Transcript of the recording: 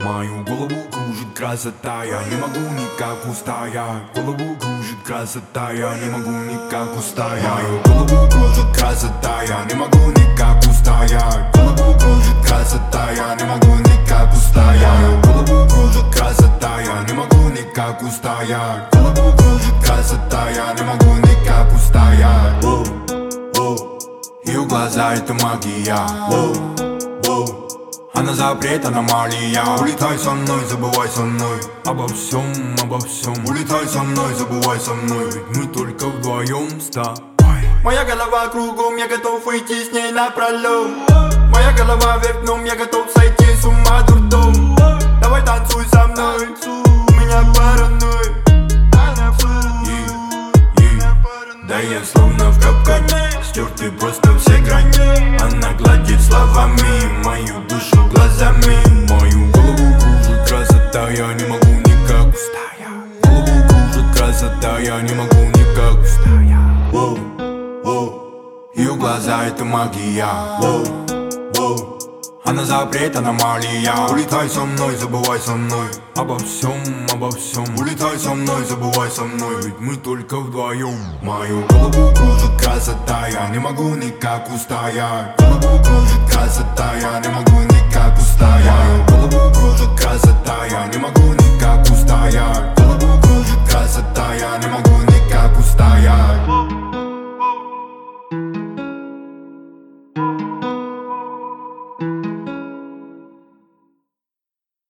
Мою голову кружит красота, я не могу никак устоять. Голову кружит красота, я не могу никак устоять. Мою голову кружит красота, я не могу никак устоять. Голову кружит красота, я не могу никак устоять. Мою голову кружит красота, я не могу никак устоять. Голову кружит красота, я не могу никак устоять. Ее глаза это магия. Она запрет, аномалия. Улетай со мной, забывай со мной обо всем, обо всем. Улетай со мной, забывай со мной, ведь мы только вдвоем с тобой. Моя голова кругом, я готов выйти с ней напролом. Моя голова вверх дном, я готов сойти с ума дурдом. Давай танцуй со мной, у меня паранойя. Да я словно в капкане, стерты просто все грани. Она гладит словами мою душу глазами. Мою голову кружит красота, я не могу никак устоять. Голову кружит красота, я не могу никак устоять. Ее глаза это магия. Она запрет, аномалия. Улетай со мной, забывай со мной обо всем, обо всем. Улетай со мной, забывай со мной, ведь мы только вдвоем. Мою голову кружит красота, я не могу никак устоять. Голову кружит красота, я не могу никак устоять. Мою голову кружит красота, я не могу никак устоять. Голову кружит красота, я не могу никак устоять.